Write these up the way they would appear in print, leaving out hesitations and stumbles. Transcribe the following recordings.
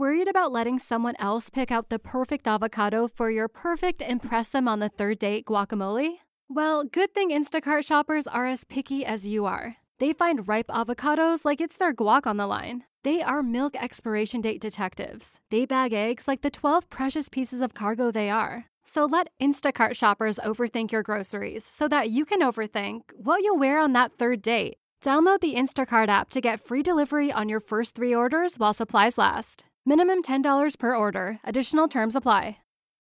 Worried about letting someone else pick out the perfect avocado for your perfect impress them on the third date guacamole? Well, good thing Instacart shoppers are as picky as you are. They find ripe avocados like it's their guac on the line. They are milk expiration date detectives. They bag eggs like the 12 precious pieces of cargo they are. So let Instacart shoppers overthink your groceries so that you can overthink what you'll wear on that third date. Download the Instacart app to get free delivery on your first 3 orders while supplies last. Minimum $10 per order. Additional terms apply.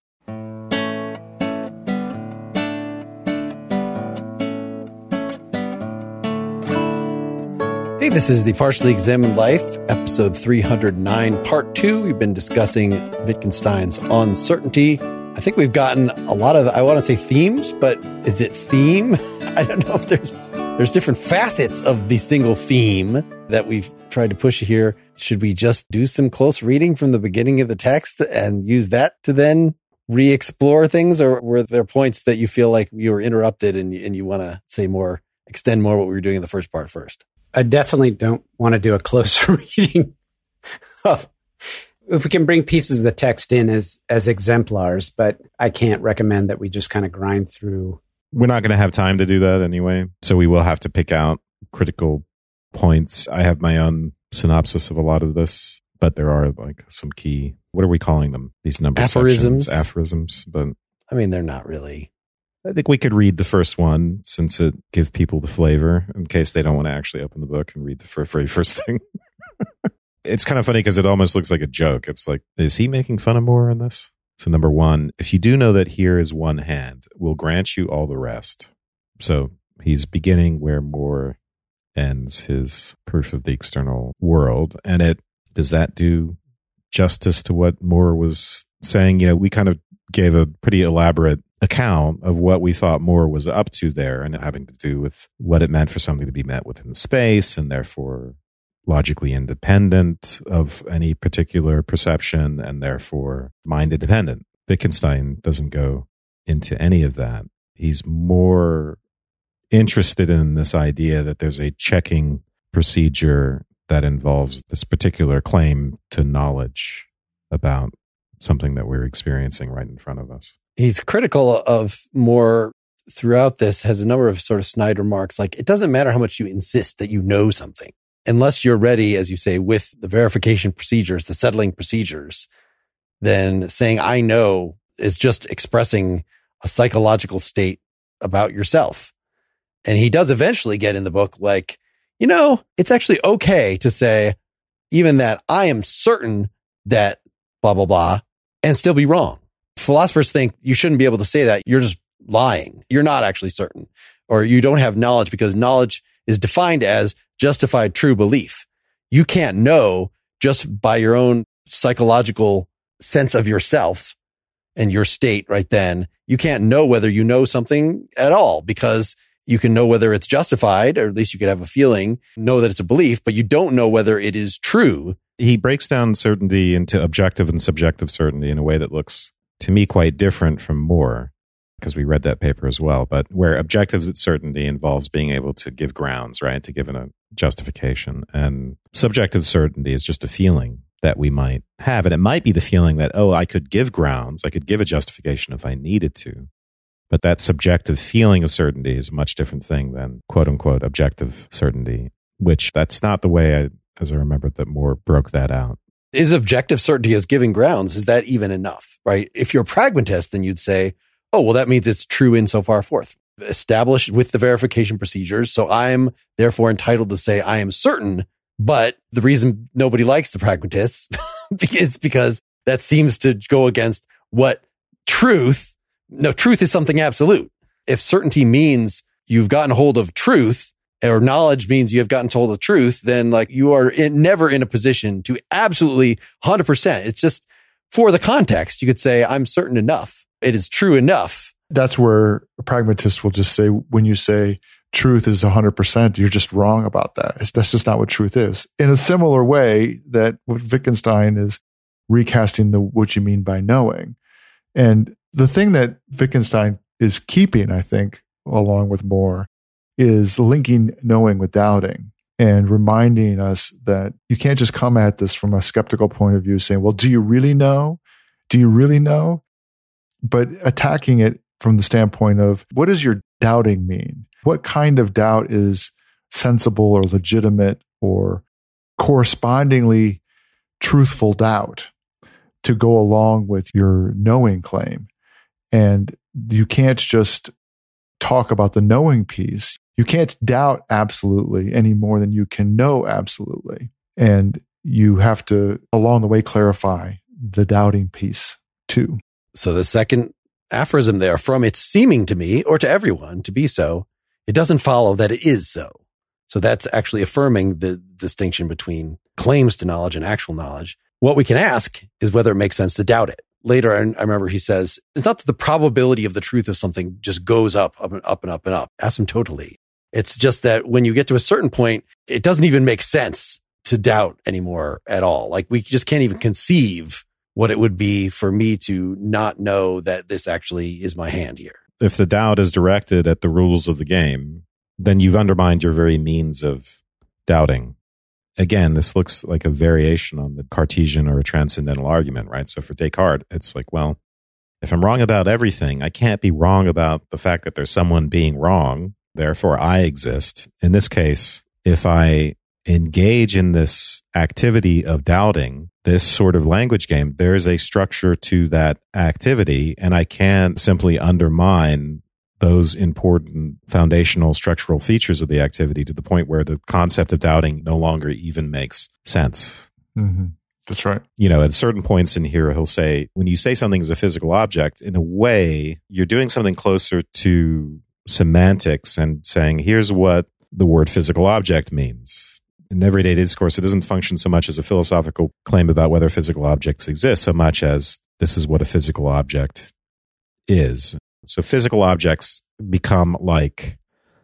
Hey, this is the Partially Examined Life, episode 309, part 2. We've been discussing Wittgenstein's Uncertainty. I think we've gotten a lot of, I want to say themes, but is it theme? I don't know if there's different facets of the single theme that we've tried to push here. Should we just do some close reading from the beginning of the text and use that to then re-explore things? Or were there points that you feel like you were interrupted and you want to say more, extend more what we were doing in the first part first? I definitely don't want to do a closer reading of, if we can bring pieces of the text in as exemplars, but I can't recommend that we just kind of grind through. We're not going to have time to do that anyway, so we will have to pick out critical points. I have my own synopsis of a lot of this, but there are like some key, what are we calling them? These number aphorisms. Aphorisms, but I mean, they're not really. I think we could read the first one since it gives people the flavor in case they don't want to actually open the book and read the very first thing. It's kind of funny because it almost looks like a joke. It's like, is he making fun of More in this? So number 1, if you do know that here is one hand, we'll grant you all the rest. So he's beginning where More ends his proof of the external world. And does that do justice to what More was saying? You know, we kind of gave a pretty elaborate account of what we thought More was up to there, and having to do with what it meant for something to be met within space and therefore logically independent of any particular perception and therefore mind independent. Wittgenstein doesn't go into any of that. He's more interested in this idea that there's a checking procedure that involves this particular claim to knowledge about something that we're experiencing right in front of us. He's critical of More throughout this, has a number of sort of snide remarks, like it doesn't matter how much you insist that you know something. Unless you're ready, as you say, with the verification procedures, the settling procedures, then saying I know is just expressing a psychological state about yourself. And he does eventually get in the book like, you know, it's actually okay to say even that I am certain that blah, blah, blah, and still be wrong. Philosophers think you shouldn't be able to say that. You're just lying. You're not actually certain, or you don't have knowledge because knowledge is defined as justified true belief. You can't know just by your own psychological sense of yourself and your state right then. You can't know whether you know something at all because you can know whether it's justified, or at least you could have a feeling, know that it's a belief, but you don't know whether it is true. He breaks down certainty into objective and subjective certainty in a way that looks to me quite different from More, because we read that paper as well, but where objective certainty involves being able to give grounds, right? To give a justification. And subjective certainty is just a feeling that we might have. And it might be the feeling that, oh, I could give grounds, I could give a justification if I needed to. But that subjective feeling of certainty is a much different thing than quote unquote objective certainty, which that's not the way as I remembered that More broke that out. Is objective certainty as giving grounds, is that even enough, right? If you're a pragmatist, then you'd say, oh, well, that means it's true insofar forth, established with the verification procedures. So I'm therefore entitled to say I am certain. But the reason nobody likes the pragmatists is because that seems to go against what truth is something absolute. If certainty means you've gotten hold of truth, or knowledge means you have gotten told the truth, then like you are never in a position to absolutely 100%. It's just for the context. You could say, I'm certain enough. It is true enough. That's where a pragmatist will just say, when you say truth is 100%, you're just wrong about that. That's just not what truth is. In a similar way that what Wittgenstein is recasting what you mean by knowing. And the thing that Wittgenstein is keeping, I think, along with More, is linking knowing with doubting. and reminding us that you can't just come at this from a skeptical point of view saying, well, do you really know? Do you really know? But attacking it from the standpoint of, what does your doubting mean? What kind of doubt is sensible or legitimate or correspondingly truthful doubt to go along with your knowing claim? And you can't just talk about the knowing piece. You can't doubt absolutely any more than you can know absolutely. And you have to, along the way, clarify the doubting piece too. So the second aphorism there, from it's seeming to me or to everyone to be so, it doesn't follow that it is so. So that's actually affirming the distinction between claims to knowledge and actual knowledge. What we can ask is whether it makes sense to doubt it. Later, I remember he says, it's not that the probability of the truth of something just goes up and up and up and up asymptotally. It's just that when you get to a certain point, it doesn't even make sense to doubt anymore at all. Like, we just can't even conceive what it would be for me to not know that this actually is my hand here. If the doubt is directed at the rules of the game, then you've undermined your very means of doubting. Again, this looks like a variation on the Cartesian or a transcendental argument, right? So for Descartes, it's like, well, if I'm wrong about everything, I can't be wrong about the fact that there's someone being wrong. Therefore, I exist. In this case, if I engage in this activity of doubting, this sort of language game, there is a structure to that activity, and I can't simply undermine those important foundational structural features of the activity to the point where the concept of doubting no longer even makes sense. Mm-hmm. That's right. You know, at certain points in here, he'll say, when you say something is a physical object, in a way, you're doing something closer to semantics and saying, here's what the word physical object means. In everyday discourse, it doesn't function so much as a philosophical claim about whether physical objects exist, so much as this is what a physical object is. So physical objects become like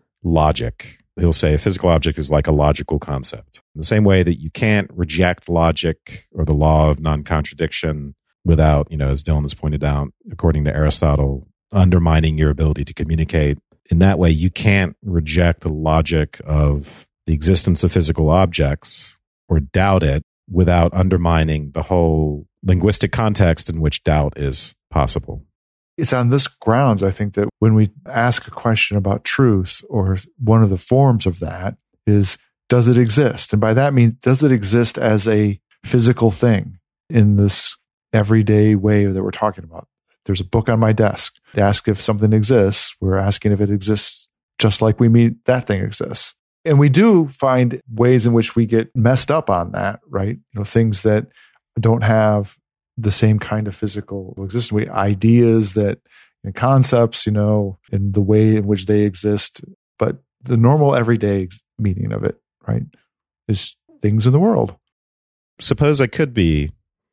logic. He'll say a physical object is like a logical concept. In the same way that you can't reject logic or the law of non-contradiction without, as Dylan has pointed out, according to Aristotle, undermining your ability to communicate. In that way, you can't reject the logic of the existence of physical objects or doubt it without undermining the whole linguistic context in which doubt is possible. It's on this grounds, I think, that when we ask a question about truth, or one of the forms of that is, does it exist? And by that means, does it exist as a physical thing in this everyday way that we're talking about? There's a book on my desk. To ask if something exists, we're asking if it exists just like we mean that thing exists. And we do find ways in which we get messed up on that, right? Things that don't have the same kind of physical existence. Ideas that, and concepts, in the way in which they exist. But the normal everyday meaning of it, right, is things in the world. Suppose I could be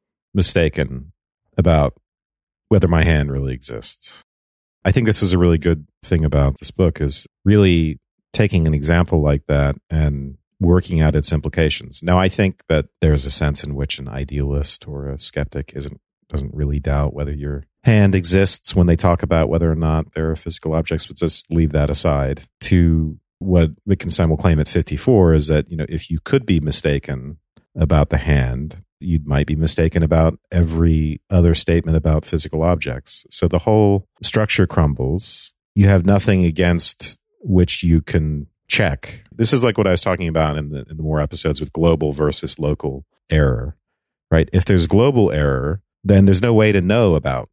mistaken about whether my hand really exists. I think this is a really good thing about this book, is really taking an example like that and working out its implications. Now, I think that there's a sense in which an idealist or a skeptic doesn't really doubt whether your hand exists when they talk about whether or not there are physical objects, but just leave that aside. To what Wittgenstein will claim at 54 is that, if you could be mistaken about the hand, you might be mistaken about every other statement about physical objects. So the whole structure crumbles. You have nothing against which you can check. This is like what I was talking about in the more episodes with global versus local error, right? If there's global error, then there's no way to know about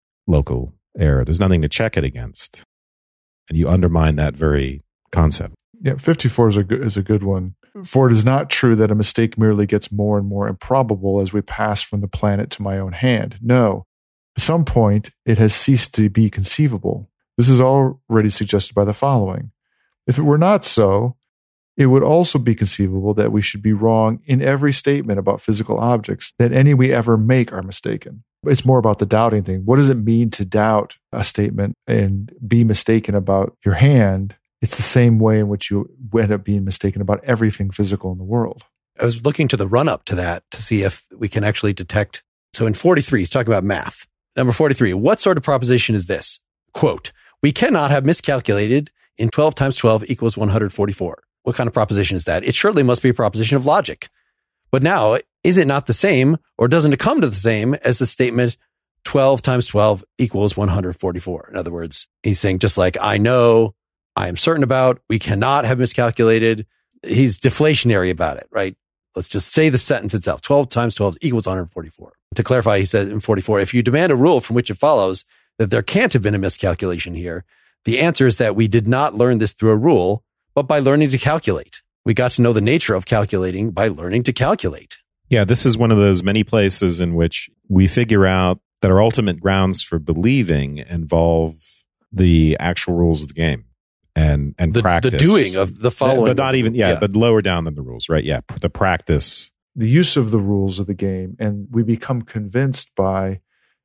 local error. There's nothing to check it against. And you undermine that very concept. Yeah, 54 is a good one. For it is not true that a mistake merely gets more and more improbable as we pass from the planet to my own hand. No, at some point it has ceased to be conceivable. This is already suggested by the following. If it were not so, it would also be conceivable that we should be wrong in every statement about physical objects, that any we ever make are mistaken. It's more about the doubting thing. What does it mean to doubt a statement and be mistaken about your hand? It's the same way in which you end up being mistaken about everything physical in the world. I was looking to the run-up to that to see if we can actually detect. So in 43, he's talking about math. Number 43, what sort of proposition is this? Quote, we cannot have miscalculated in 12 times 12 equals 144. what kind of proposition is that? It surely must be a proposition of logic. But now, is it not the same, or doesn't it come to the same as the statement 12 times 12 equals 144? In other words, he's saying just like I know, I am certain about, we cannot have miscalculated. He's deflationary about it, right? Let's just say the sentence itself. 12 times 12 equals 144. To clarify, he said in 44, if you demand a rule from which it follows that there can't have been a miscalculation here, the answer is that we did not learn this through a rule, but by learning to calculate. We got to know the nature of calculating by learning to calculate. Yeah, this is one of those many places in which we figure out that our ultimate grounds for believing involve the actual rules of the game and practice. The doing of the following. But not even, but lower down than the rules, right? Yeah, the practice. The use of the rules of the game, and we become convinced by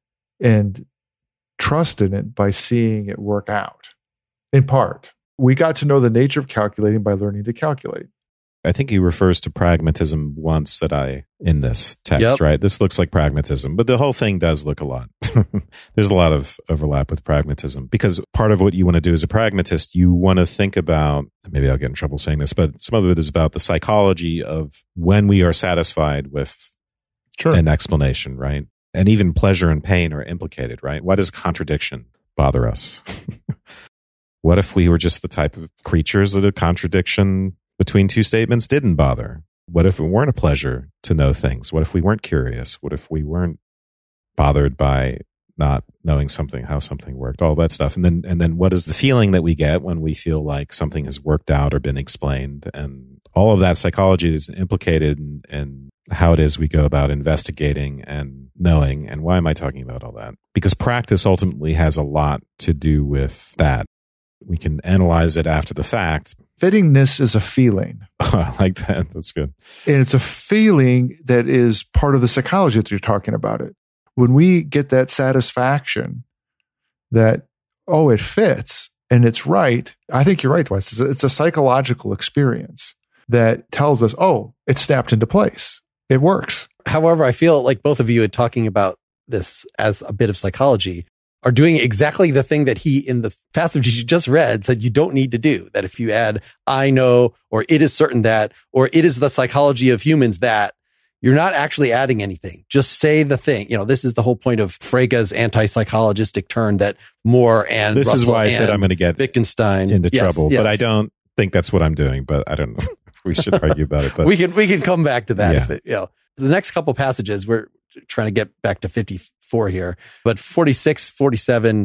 and trust in it by seeing it work out, in part. We got to know the nature of calculating by learning to calculate. I think he refers to pragmatism once in this text, right? This looks like pragmatism, but the whole thing does look a lot. There's a lot of overlap with pragmatism, because part of what you want to do as a pragmatist, you want to think about, maybe I'll get in trouble saying this, but some of it is about the psychology of when we are satisfied with an explanation, right? And even pleasure and pain are implicated, right? Why does contradiction bother us? What if we were just the type of creatures that a contradiction between two statements didn't bother? What if it weren't a pleasure to know things? What if we weren't curious? What if we weren't bothered by not knowing something, how something worked, all that stuff? And then what is the feeling that we get when we feel like something has worked out or been explained? And all of that psychology is implicated in how it is we go about investigating and knowing. And why am I talking about all that? Because practice ultimately has a lot to do with that. We can analyze it after the fact. Fittingness is a feeling. I like that. That's good. And it's a feeling that is part of the psychology that you're talking about it. When we get that satisfaction that, oh, it fits and it's right, I think you're right, Wes. It's a psychological experience that tells us, oh, it's snapped into place. It works. However, I feel like both of you are talking about this as a bit of psychology, are doing exactly the thing that he, in the passage you just read, said you don't need to do. That if you add, I know, or it is certain that, or it is the psychology of humans that, you're not actually adding anything. Just say the thing. This is the whole point of Frege's anti-psychologistic turn that Moore and This Russell is why I said I'm going to get Wittgenstein into trouble. But I don't think that's what I'm doing. But I don't know. We should argue about it. But we can come back to that. The next couple passages, we're trying to get back to 54 here, but 46, 47,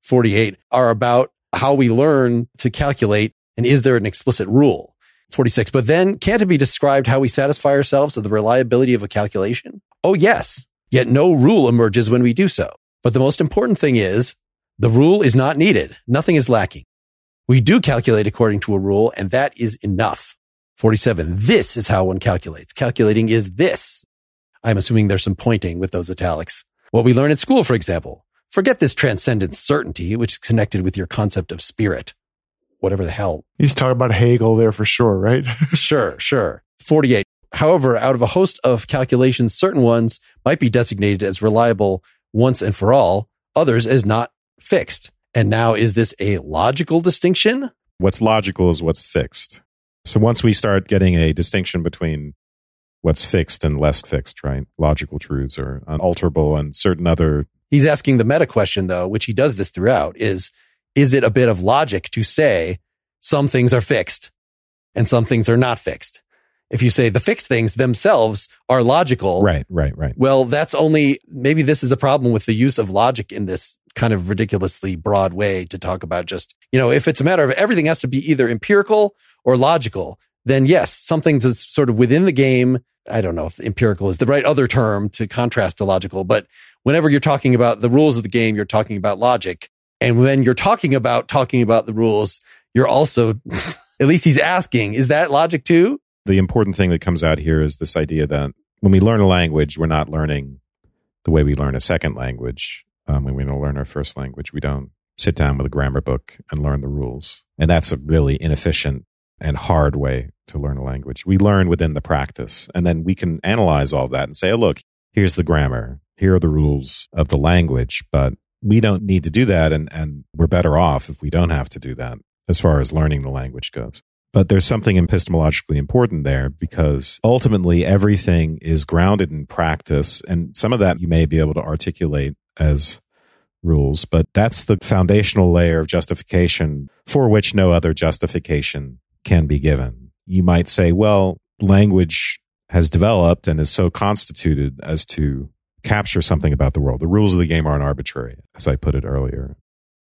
48 are about how we learn to calculate, and is there an explicit rule? 46, but then can't it be described how we satisfy ourselves of the reliability of a calculation? Oh, yes. Yet no rule emerges when we do so. But the most important thing is the rule is not needed. Nothing is lacking. We do calculate according to a rule, and that is enough. 47, this is how one calculates. Calculating is this. I'm assuming there's some pointing with those italics. What we learn at school, for example. Forget this transcendent certainty, which is connected with your concept of spirit. Whatever the hell. He's talking about Hegel there for sure, right? Sure. 48. However, out of a host of calculations, certain ones might be designated as reliable once and for all, others as not fixed. And now, is this a logical distinction? What's logical is what's fixed. So once we start getting a distinction between what's fixed and less fixed, right? Logical truths are unalterable and certain other... He's asking the meta question, though, which he does this throughout, is it a bit of logic to say some things are fixed and some things are not fixed? If you say the fixed things themselves are logical. Right. Well, maybe this is a problem with the use of logic in this kind of ridiculously broad way to talk about just, if it's a matter of everything has to be either empirical or logical, then yes, something that's sort of within the game. I don't know if empirical is the right other term to contrast to logical, but whenever you're talking about the rules of the game, you're talking about logic. And when you're talking about the rules, you're also, at least he's asking, is that logic too? The important thing that comes out here is this idea that when we learn a language, we're not learning the way we learn a second language. When we learn our first language, we don't sit down with a grammar book and learn the rules. And that's a really inefficient and hard way to learn a language. We learn within the practice, and then we can analyze all that and say, oh, look, here's the grammar. Here are the rules of the language, but we don't need to do that. And we're better off if we don't have to do that as far as learning the language goes. But there's something epistemologically important there, because ultimately everything is grounded in practice. And some of that you may be able to articulate as rules, but that's the foundational layer of justification for which no other justification can be given. You might say, well, language has developed and is so constituted as to capture something about the world. The rules of the game aren't arbitrary, as I put it earlier.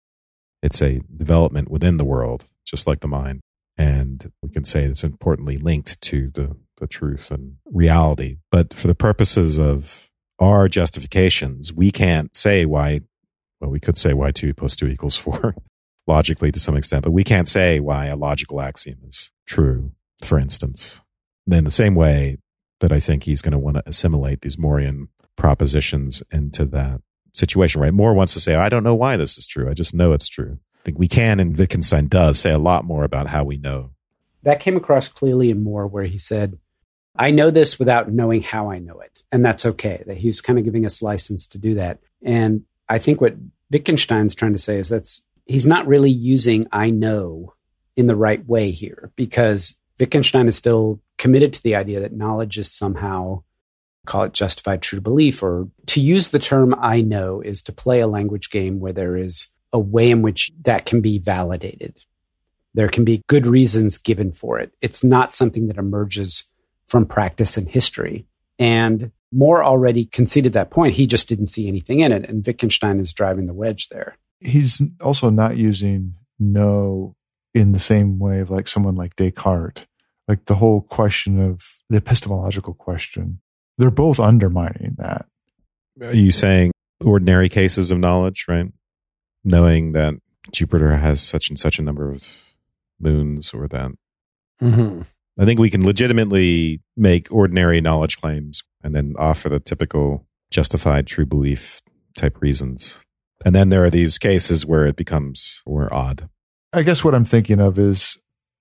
It's a development within the world, just like the mind. And we can say it's importantly linked to the truth and reality. But for the purposes of our justifications, we can't say why, well, we could say why 2 + 2 = 4, logically to some extent, but we can't say why a logical axiom is true, for instance. In the same way that I think he's going to want to assimilate these Morean propositions into that situation, right? Moore wants to say, I don't know why this is true. I just know it's true. I think we can, and Wittgenstein does, say a lot more about how we know. That came across clearly in Moore, where he said, I know this without knowing how I know it. And that's okay. That he's kind of giving us license to do that. And I think what Wittgenstein's trying to say is he's not really using I know in the right way here, because Wittgenstein is still committed to the idea that knowledge is somehow, call it justified true belief, or to use the term I know is to play a language game where there is a way in which that can be validated. There can be good reasons given for it. It's not something that emerges from practice and history. And Moore already conceded that point. He just didn't see anything in it. And Wittgenstein is driving the wedge there. He's also not using know in the same way of like someone like Descartes. Like the whole question of the epistemological question, they're both undermining that. Are you saying ordinary cases of knowledge, right? Knowing that Jupiter has such and such a number of moons, or that. Mm-hmm. I think we can legitimately make ordinary knowledge claims and then offer the typical justified true belief type reasons. And then there are these cases where it becomes more odd. I guess what I'm thinking of is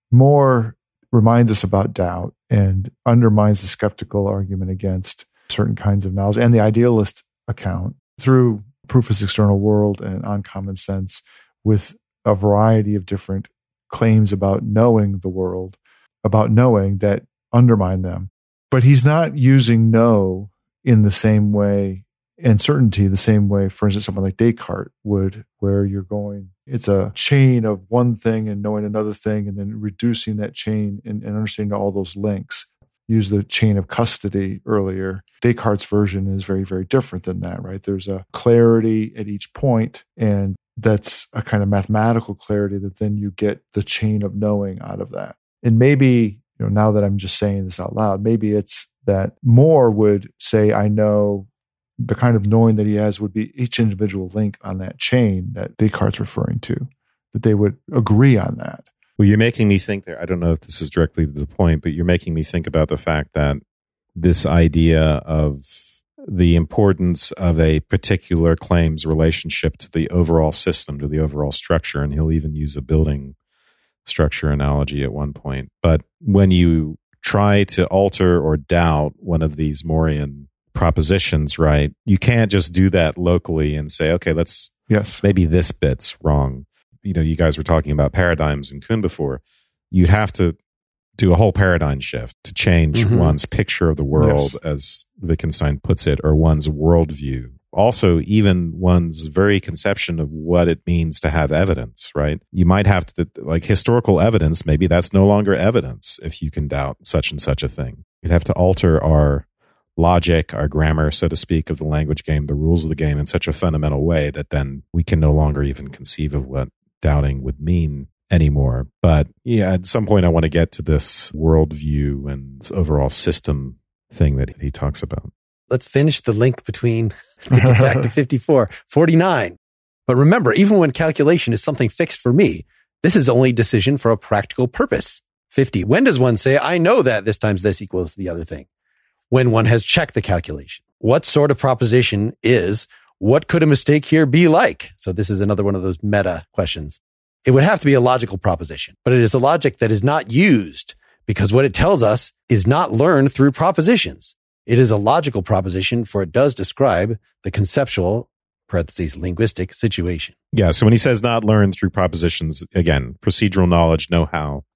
Moore reminds us about doubt and undermines the skeptical argument against certain kinds of knowledge and the idealist account through proof is external world and on common sense, with a variety of different claims about knowing the world, about knowing that undermine them. But he's not using know in the same way, and certainty the same way, for instance, someone like Descartes would, where you're going, it's a chain of one thing and knowing another thing, and then reducing that chain and understanding all those links. Use the chain of custody earlier. Descartes' version is very, very different than that, right? There's a clarity at each point, and that's a kind of mathematical clarity that then you get the chain of knowing out of that. And maybe, now that I'm just saying this out loud, maybe it's that Moore would say, I know, the kind of knowing that he has would be each individual link on that chain that Descartes' referring to, that they would agree on that. Well, you're making me think there. I don't know if this is directly to the point, but you're making me think about the fact that this idea of the importance of a particular claim's relationship to the overall system, to the overall structure, and he'll even use a building structure analogy at one point. But when you try to alter or doubt one of these Morean propositions, right, you can't just do that locally and say, okay, maybe this bit's wrong. You guys were talking about paradigms in Kuhn before. You'd have to do a whole paradigm shift to change one's picture of the world, as Wittgenstein puts it, or one's worldview. Also, even one's very conception of what it means to have evidence, right? You might have to, like historical evidence, maybe that's no longer evidence if you can doubt such and such a thing. You'd have to alter our logic, our grammar, so to speak, of the language game, the rules of the game in such a fundamental way that then we can no longer even conceive of what doubting would mean anymore. But yeah, at some point I want to get to this worldview and overall system thing that he talks about. Let's finish the link between, to get back to 54, 49. But remember, even when calculation is something fixed for me, this is only decision for a practical purpose. 50. When does one say, I know that this times this equals the other thing? When one has checked the calculation. What sort of proposition is, what could a mistake here be like? So this is another one of those meta questions. It would have to be a logical proposition, but it is a logic that is not used because what it tells us is not learned through propositions. It is a logical proposition, for it does describe the conceptual, parentheses, linguistic situation. Yeah, so when he says not learned through propositions, again, procedural knowledge, know-how,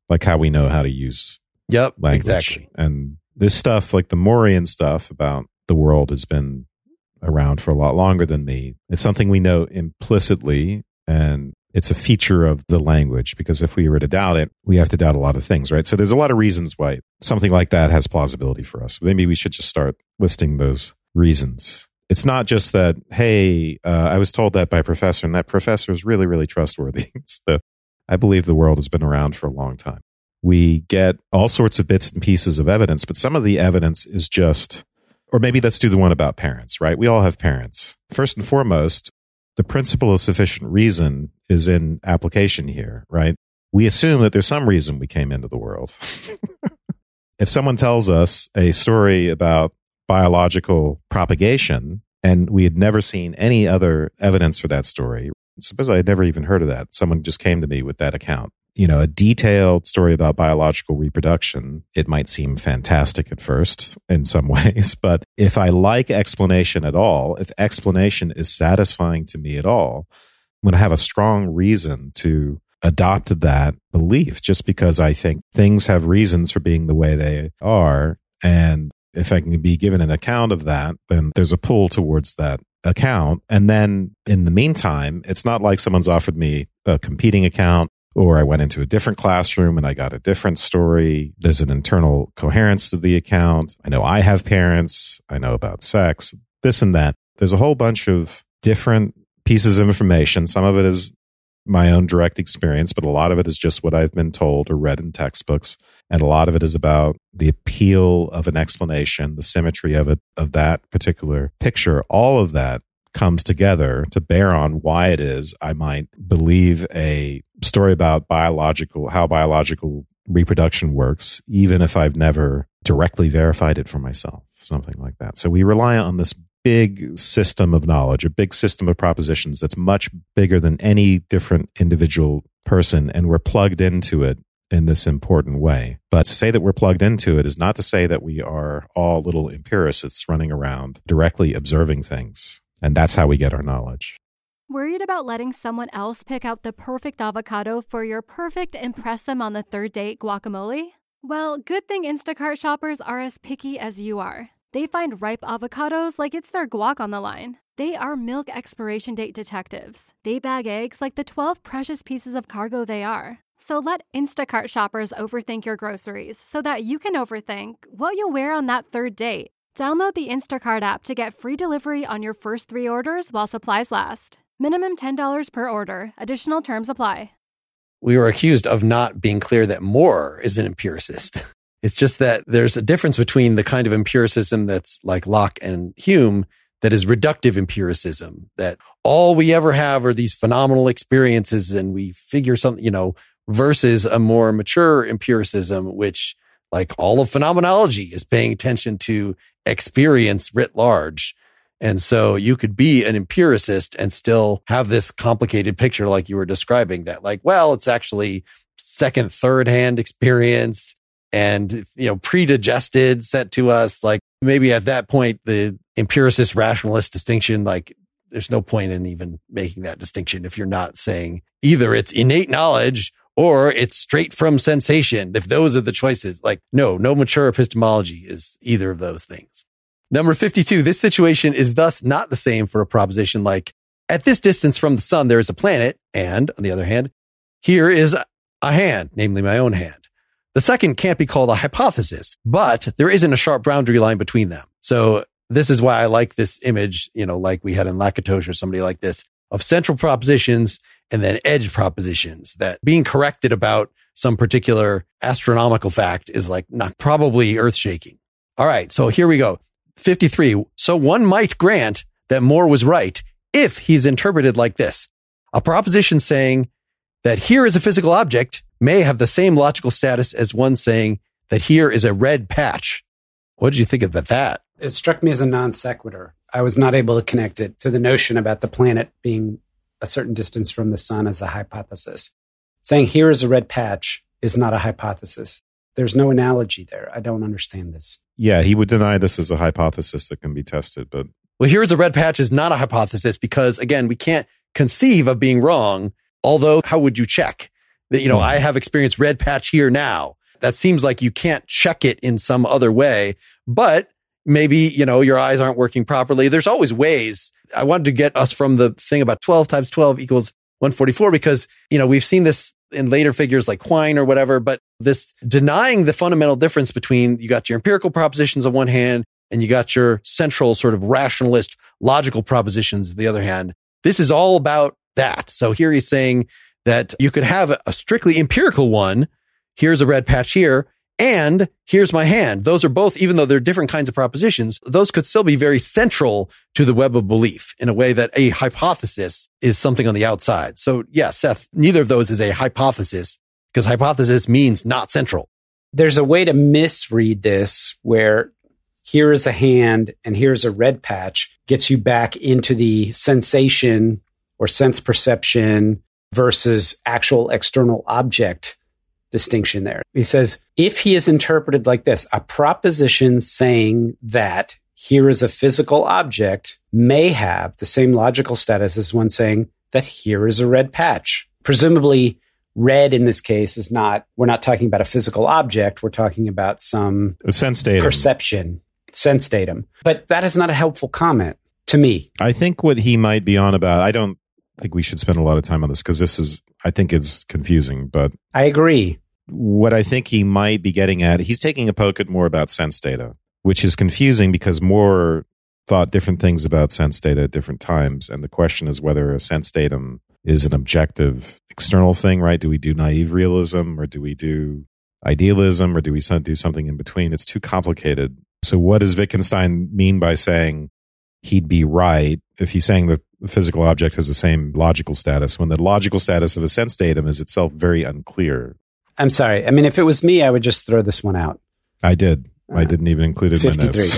like how we know how to use Yep, language. exactly. And this stuff, like the Moorian stuff about the world, has been around for a lot longer than me. It's something we know implicitly, and it's a feature of the language, because if we were to doubt it, we have to doubt a lot of things, right? So there's a lot of reasons why something like that has plausibility for us. Maybe we should just start listing those reasons. It's not just that, hey, I was told that by a professor, and that professor is really, really trustworthy. I believe the world has been around for a long time. We get all sorts of bits and pieces of evidence, but some of the evidence is just, or maybe let's do the one about parents, right? We all have parents. First and foremost, the principle of sufficient reason is in application here, right? We assume that there's some reason we came into the world. If someone tells us a story about biological propagation and we had never seen any other evidence for that story, suppose I had never even heard of that. Someone just came to me with that account. A detailed story about biological reproduction, it might seem fantastic at first in some ways, but if I like explanation at all, if explanation is satisfying to me at all, I'm going to have a strong reason to adopt that belief, just because I think things have reasons for being the way they are. And if I can be given an account of that, then there's a pull towards that account. And then in the meantime, it's not like someone's offered me a competing account, or I went into a different classroom and I got a different story. There's an internal coherence to the account. I know I have parents. I know about sex, this and that. There's a whole bunch of different pieces of information. Some of it is my own direct experience, but a lot of it is just what I've been told or read in textbooks. And a lot of it is about the appeal of an explanation, the symmetry of it, of that particular picture. All of that comes together to bear on why it is I might believe a story about how biological reproduction works, even if I've never directly verified it for myself, something like that. So we rely on this big system of knowledge, a big system of propositions that's much bigger than any different individual person, and we're plugged into it in this important way. But to say that we're plugged into it is not to say that we are all little empiricists running around directly observing things. And that's how we get our knowledge. Worried about letting someone else pick out the perfect avocado for your perfect impress them on the third date guacamole? Well, good thing Instacart shoppers are as picky as you are. They find ripe avocados like it's their guac on the line. They are milk expiration date detectives. They bag eggs like the 12 precious pieces of cargo they are. So let Instacart shoppers overthink your groceries so that you can overthink what you'll wear on that third date. Download the Instacart app to get free delivery on your first 3 orders while supplies last. Minimum $10 per order. Additional terms apply. We were accused of not being clear that Moore is an empiricist. It's just that there's a difference between the kind of empiricism that's like Locke and Hume that is reductive empiricism, that all we ever have are these phenomenal experiences and we figure something, versus a more mature empiricism, which, like all of phenomenology, is paying attention to experience writ large. And so you could be an empiricist and still have this complicated picture like you were describing, that like, well, it's actually second, third hand experience and, predigested, set to us. Like maybe at that point, the empiricist rationalist distinction, like there's no point in even making that distinction if you're not saying either it's innate knowledge or it's straight from sensation. If those are the choices, like no mature epistemology is either of those things. Number 52, this situation is thus not the same for a proposition like, at this distance from the sun, there is a planet. And on the other hand, here is a hand, namely my own hand. The second can't be called a hypothesis, but there isn't a sharp boundary line between them. So this is why I like this image, like we had in Lakatos or somebody like this, of central propositions and then edge propositions, that being corrected about some particular astronomical fact is like not probably earth shaking. All right. So here we go. 53. So one might grant that Moore was right if he's interpreted like this. A proposition saying that here is a physical object may have the same logical status as one saying that here is a red patch. What did you think about that? It struck me as a non sequitur. I was not able to connect it to the notion about the planet being a certain distance from the sun as a hypothesis. Saying here is a red patch is not a hypothesis. There's no analogy there. I don't understand this. Yeah, he would deny this as a hypothesis that can be tested, but... Well, here is a red patch is not a hypothesis because, again, we can't conceive of being wrong. Although, how would you check? that, I have experienced red patch here now. That seems like you can't check it in some other way, but maybe, your eyes aren't working properly. There's always ways. I wanted to get us from the thing about 12 times 12 equals 144 because, we've seen this in later figures like Quine or whatever, but this denying the fundamental difference between you got your empirical propositions on one hand and you got your central sort of rationalist logical propositions on the other hand. This is all about that. So here he's saying that you could have a strictly empirical one. Here's a red patch here, and here's my hand. Those are both, even though they're different kinds of propositions, those could still be very central to the web of belief in a way that a hypothesis is something on the outside. So yeah, Seth, neither of those is a hypothesis because hypothesis means not central. There's a way to misread this where here is a hand and here's a red patch gets you back into the sensation or sense perception versus actual external object distinction there. He says, if he is interpreted like this, a proposition saying that here is a physical object may have the same logical status as one saying that here is a red patch. Presumably, red in this case is not, we're not talking about a physical object. We're talking about some sense datum. Perception, sense datum. But that is not a helpful comment to me. I think what he might be on about, I don't think we should spend a lot of time on this because I think it's confusing, but I agree. What I think he might be getting at, he's taking a poke at more about sense data, which is confusing because Moore thought different things about sense data at different times. And the question is whether a sense datum is an objective external thing, right? Do we do naive realism or do we do idealism or do we do something in between? It's too complicated. So what does Wittgenstein mean by saying he'd be right if he's saying that the physical object has the same logical status when the logical status of a sense datum is itself very unclear? I'm sorry. I mean, if it was me, I would just throw this one out. I did. I didn't even include it in my notes.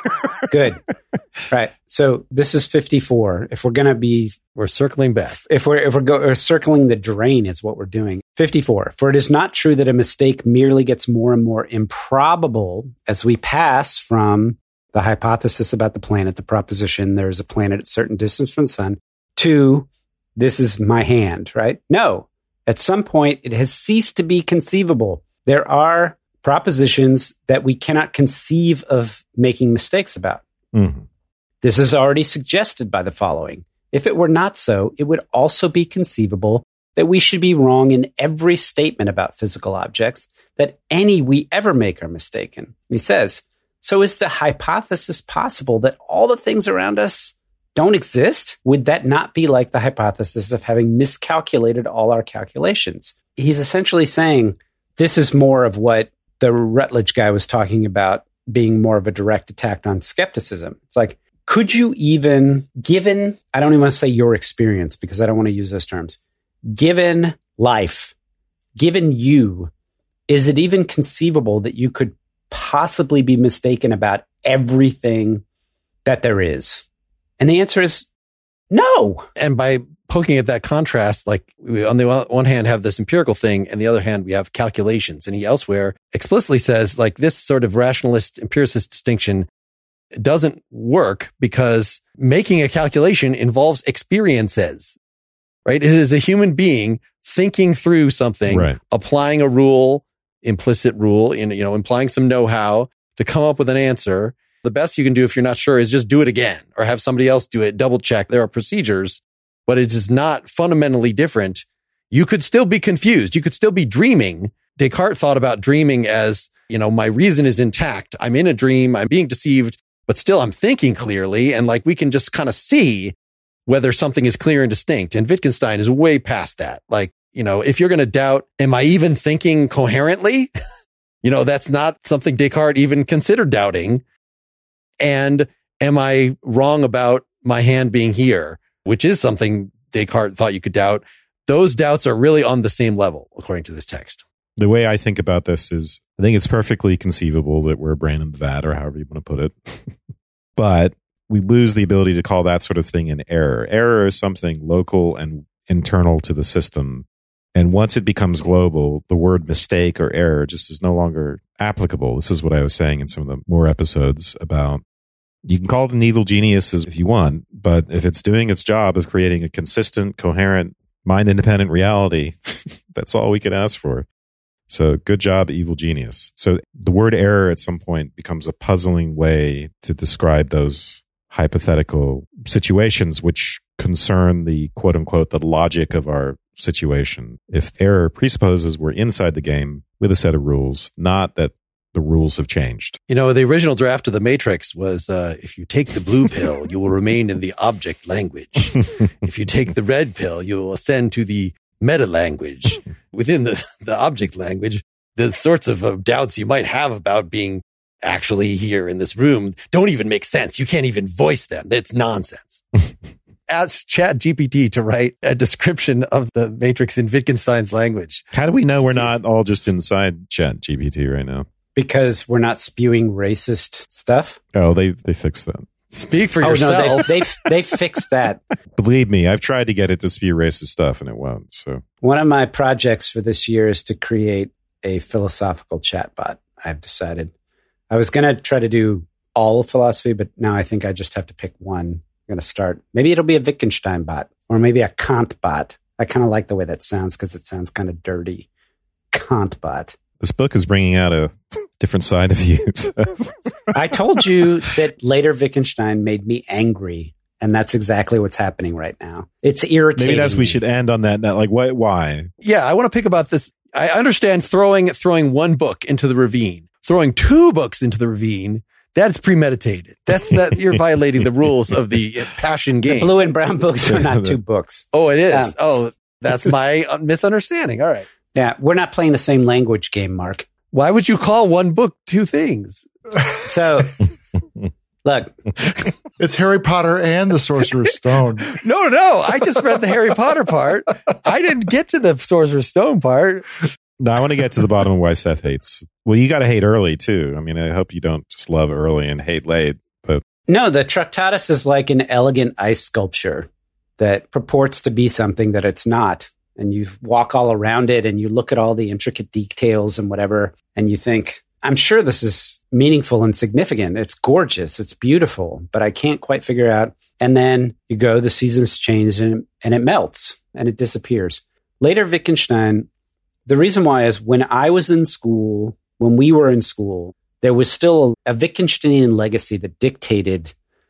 Good. Right. So this is 54. If we're going to be... We're circling back. If we're circling the drain is what we're doing. 54. For it is not true that a mistake merely gets more and more improbable as we pass from the hypothesis about the planet, the proposition there's a planet at a certain distance from the sun, to this is my hand, right? No. At some point, it has ceased to be conceivable. There are propositions that we cannot conceive of making mistakes about. Mm-hmm. This is already suggested by the following. If it were not so, it would also be conceivable that we should be wrong in every statement about physical objects, that any we ever make are mistaken. He says, so is the hypothesis possible that all the things around us don't exist? Would that not be like the hypothesis of having miscalculated all our calculations? He's essentially saying this is more of what the Rutledge guy was talking about being more of a direct attack on skepticism. It's like, could you even, given, I don't even want to say your experience because I don't want to use those terms, given life, given you, is it even conceivable that you could possibly be mistaken about everything that there is? And the answer is no. And by poking at that contrast, like we, on the one hand have this empirical thing, and the other hand we have calculations. And he elsewhere explicitly says like this sort of rationalist empiricist distinction doesn't work because making a calculation involves experiences, right? It is a human being thinking through something, right, applying a rule, implicit rule, implying some know-how to come up with an answer. The best you can do if you're not sure is just do it again or have somebody else do it, double check. There are procedures, but it is not fundamentally different. You could still be confused. You could still be dreaming. Descartes thought about dreaming as, my reason is intact. I'm in a dream. I'm being deceived, but still I'm thinking clearly. And like we can just kind of see whether something is clear and distinct. And Wittgenstein is way past that. Like, if you're going to doubt, am I even thinking coherently? That's not something Descartes even considered doubting. And am I wrong about my hand being here, which is something Descartes thought you could doubt? Those doubts are really on the same level, according to this text. The way I think about this is I think it's perfectly conceivable that we're a brain in the vat, or however you want to put it. But we lose the ability to call that sort of thing an error. Error is something local and internal to the system. And once it becomes global, the word mistake or error just is no longer applicable. This is what I was saying in some of the more episodes about, you can call it an evil genius if you want, but if it's doing its job of creating a consistent, coherent mind-independent reality. That's all we can ask for. So good job, evil genius. So the word error at some point becomes a puzzling way to describe those hypothetical situations which concern the quote-unquote the logic of our situation. If error presupposes we're inside the game with a set of rules, not that the rules have changed. You know, the original draft of The Matrix was, if you take the blue pill, you will remain in the object language. If you take the red pill, you will ascend to the meta language. Within the object language, the sorts of doubts you might have about being actually here in this room don't even make sense. You can't even voice them. It's nonsense. Ask ChatGPT to write a description of the Matrix in Wittgenstein's language. How do we know we're not all just inside ChatGPT right now? Because we're not spewing racist stuff. Oh, they fixed that. Speak for yourself. No, they fixed that. Believe me, I've tried to get it to spew racist stuff and it won't. So one of my projects for this year is to create a philosophical chatbot. I've decided I was going to try to do all of philosophy, but now I think I just have to pick one. I'm going to start. Maybe it'll be a Wittgenstein bot or maybe a Kant bot. I kind of like the way that sounds because it sounds kind of dirty. Kant bot. This book is bringing out a different side of you. I told you that later Wittgenstein made me angry, and that's exactly what's happening right now. It's irritating. Maybe we should end on that. Like, why? Yeah, I want to pick about this. I understand throwing one book into the ravine, throwing two books into the ravine. That's premeditated. That's you're violating the rules of the passion game. The blue and brown books are not two books. Oh, it is. That's my misunderstanding. All right. Yeah, we're not playing the same language game, Mark. Why would you call one book two things? So, look. It's Harry Potter and the Sorcerer's Stone. No. I just read the Harry Potter part. I didn't get to the Sorcerer's Stone part. No, I want to get to the bottom of why Seth hates. Well, you got to hate early, too. I mean, I hope you don't just love early and hate late. But no, the Tractatus is like an elegant ice sculpture that purports to be something that it's not. And you walk all around it and you look at all the intricate details and whatever, and you think, I'm sure this is meaningful and significant. It's gorgeous. It's beautiful, but I can't quite figure out. And then you go, the seasons change and it melts and it disappears. Later, Wittgenstein, the reason why is when I was in school, when we were in school, there was still a Wittgensteinian legacy that dictated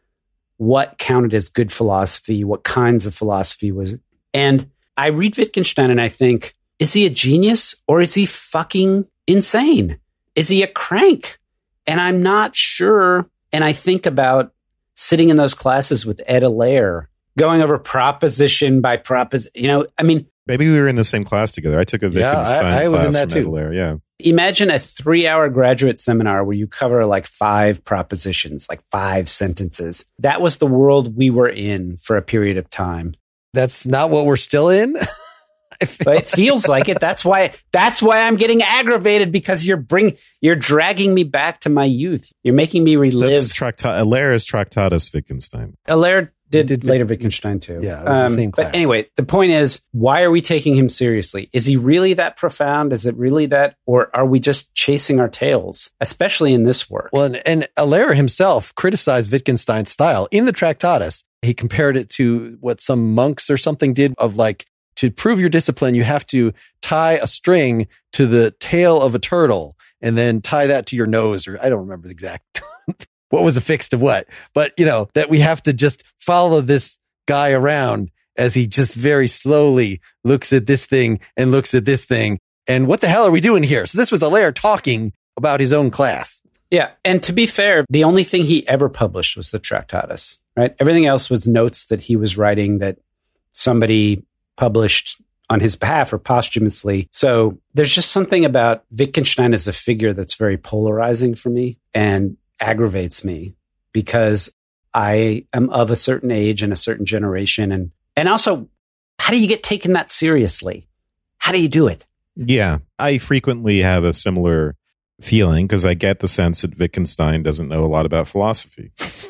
what counted as good philosophy, what kinds of philosophy was. And I read Wittgenstein and I think, is he a genius or is he fucking insane? Is he a crank? And I'm not sure. And I think about sitting in those classes with Ed Allaire, going over proposition by proposition. Maybe we were in the same class together. I took a Wittgenstein I was class in that from Ed too. Allaire, yeah. Imagine a 3-hour graduate seminar where you cover like 5 propositions, like 5 sentences. That was the world we were in for a period of time. That's not what we're still in. But it feels like it. That's why I'm getting aggravated because you're dragging me back to my youth. You're making me relive. Allaire is Tractatus Wittgenstein. Allaire did later Wittgenstein too. Yeah, it was the same class. But anyway, the point is, why are we taking him seriously? Is he really that profound? Is it really that, or are we just chasing our tails, especially in this work? Well, and Allaire himself criticized Wittgenstein's style in the Tractatus. He compared it to what some monks or something did of like, to prove your discipline, you have to tie a string to the tail of a turtle and then tie that to your nose, or I don't remember the exact what was affixed to what, but that we have to just follow this guy around as he just very slowly looks at this thing and looks at this thing. And what the hell are we doing here? So this was Allaire talking about his own class. Yeah. And to be fair, the only thing he ever published was the Tractatus, right? Everything else was notes that he was writing that somebody published on his behalf or posthumously. So there's just something about Wittgenstein as a figure that's very polarizing for me and aggravates me because I am of a certain age and a certain generation. And also, how do you get taken that seriously? How do you do it? Yeah, I frequently have a similar feeling because I get the sense that Wittgenstein doesn't know a lot about philosophy.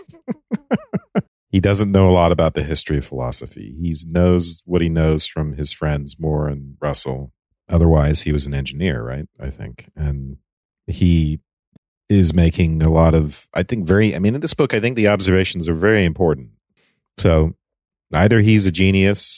He doesn't know a lot about the history of philosophy. He knows what he knows from his friends Moore and Russell. Otherwise, he was an engineer, right? I think. And he is making a lot of, in this book, I think the observations are very important. So either he's a genius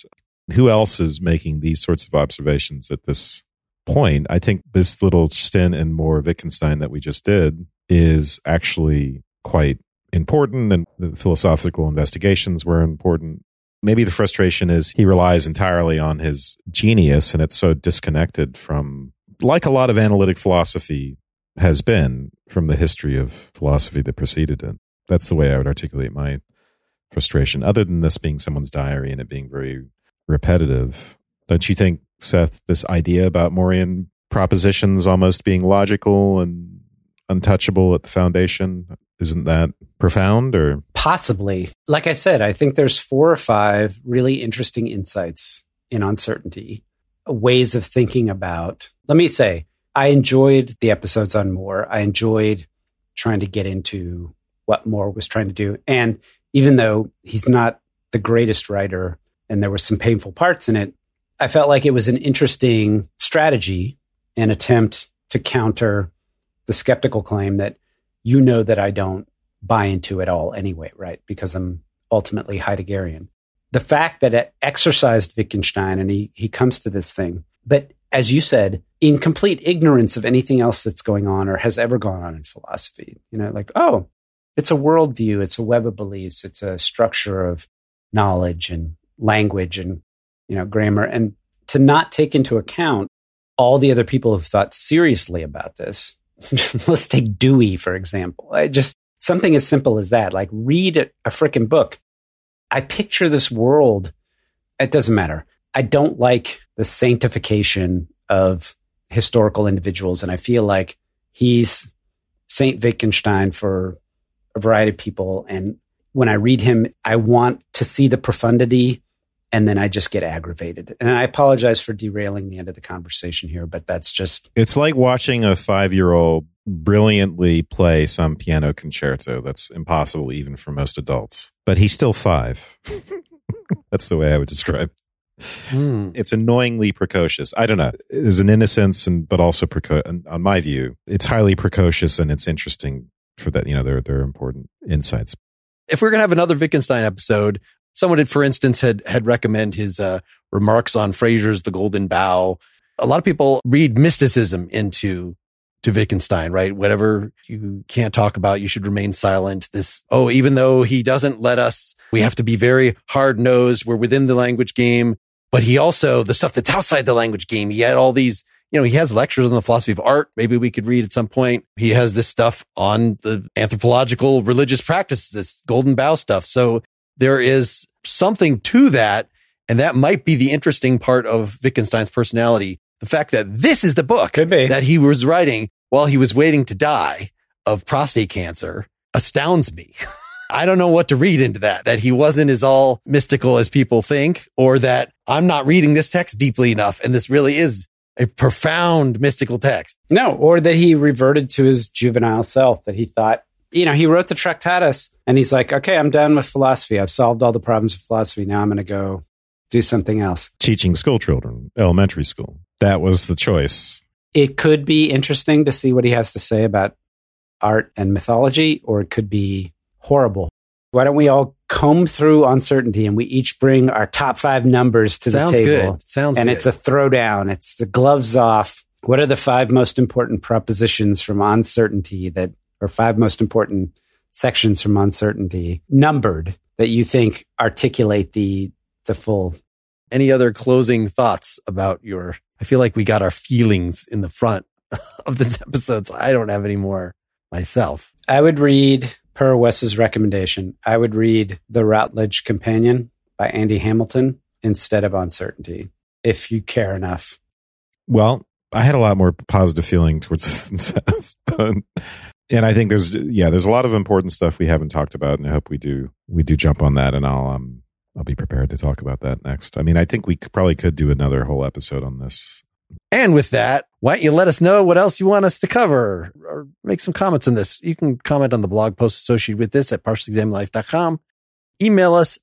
Who else is making these sorts of observations at this point? I think this little stint in Moore Wittgenstein that we just did is actually quite important, and the philosophical investigations were important. Maybe the frustration is he relies entirely on his genius, and it's so disconnected from, like a lot of analytic philosophy has been, from the history of philosophy that preceded it. That's the way I would articulate my frustration, other than this being someone's diary and it being very repetitive. Don't you think, Seth, this idea about Morean propositions almost being logical and untouchable at the foundation, isn't that profound? Or possibly? Like I said, I think there's 4 or 5 really interesting insights in uncertainty, ways of thinking about. Let me say, I enjoyed the episodes on Moore. I enjoyed trying to get into what Moore was trying to do. And even though he's not the greatest writer and there were some painful parts in it, I felt like it was an interesting strategy and attempt to counter the skeptical claim that that I don't buy into at all anyway, right? Because I'm ultimately Heideggerian. The fact that it exercised Wittgenstein and he comes to this thing, but as you said, in complete ignorance of anything else that's going on or has ever gone on in philosophy, like, oh, it's a worldview, it's a web of beliefs, it's a structure of knowledge and language and, grammar. And to not take into account all the other people who've thought seriously about this. Let's take Dewey, for example. Something as simple as that, like read a frickin' book. I picture this world. It doesn't matter. I don't like the sanctification of historical individuals. And I feel like he's Saint Wittgenstein for a variety of people. And when I read him, I want to see the profundity, and then I just get aggravated. And I apologize for derailing the end of the conversation here, but that's just... It's like watching a 5-year-old brilliantly play some piano concerto. That's impossible even for most adults. But he's still 5. That's the way I would describe it. It's annoyingly precocious. I don't know. There's an innocence, but also, on my view, it's highly precocious, and it's interesting for that. They're important insights. If we're going to have another Wittgenstein episode, someone had, for instance, had recommend his remarks on Fraser's The Golden Bough. A lot of people read mysticism into Wittgenstein, right? Whatever you can't talk about, you should remain silent. Even though he doesn't let us, we have to be very hard-nosed. We're within the language game. But he also, the stuff that's outside the language game, he had all these, he has lectures on the philosophy of art. Maybe we could read at some point. He has this stuff on the anthropological religious practices, this Golden Bough stuff. So there is something to that. And that might be the interesting part of Wittgenstein's personality. The fact that this is the book that he was writing while he was waiting to die of prostate cancer astounds me. I don't know what to read into that he wasn't as all mystical as people think, or that I'm not reading this text deeply enough. And this really is a profound mystical text. No, or that he reverted to his juvenile self, that he thought, he wrote the Tractatus and he's like, okay, I'm done with philosophy. I've solved all the problems of philosophy. Now I'm going to go do something else. Teaching school children, elementary school. That was the choice. It could be interesting to see what he has to say about art and mythology, or it could be horrible. Why don't we all comb through uncertainty and we each bring our top 5 numbers to the table? Good. Sounds and good. It's a throwdown. It's the gloves off. What are the 5 most important propositions from uncertainty or 5 most important sections from uncertainty, numbered, that you think articulate the full? Any other closing thoughts about I feel like we got our feelings in the front of this episode, so I don't have any more myself. I would read, per Wes's recommendation, I would read The Routledge Companion by Andy Hamilton instead of Uncertainty, if you care enough. Well, I had a lot more positive feeling towards this, and I think there's a lot of important stuff we haven't talked about, and I hope we do jump on that, and I'll be prepared to talk about that next. I mean, I think we probably could do another whole episode on this. And with that, why don't you let us know what else you want us to cover, or make some comments on this. You can comment on the blog post associated with this at partiallyexaminedlife.com. Email us,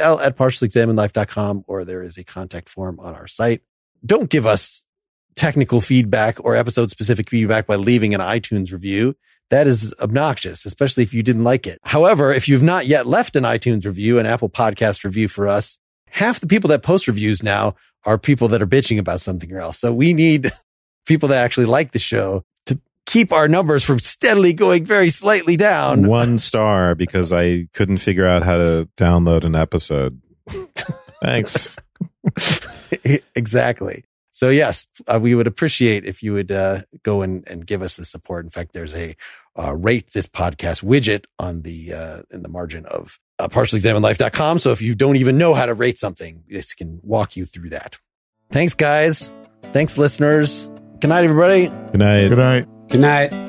pel@partiallyexaminedlife.com, or there is a contact form on our site. Don't give us technical feedback or episode-specific feedback by leaving an iTunes review. That is obnoxious, especially if you didn't like it. However, if you've not yet left an iTunes review, an Apple Podcast review for us, half the people that post reviews now are people that are bitching about something else. So we need people that actually like the show to keep our numbers from steadily going very slightly down. 1 star because I couldn't figure out how to download an episode. Thanks. Exactly. So yes, we would appreciate if you would go and give us the support. In fact, there's a rate this podcast widget on the in the margin of partiallyexaminedlife.com. So if you don't even know how to rate something, this can walk you through that. Thanks, guys. Thanks, listeners. Good night, everybody. Good night. Good night. Good night.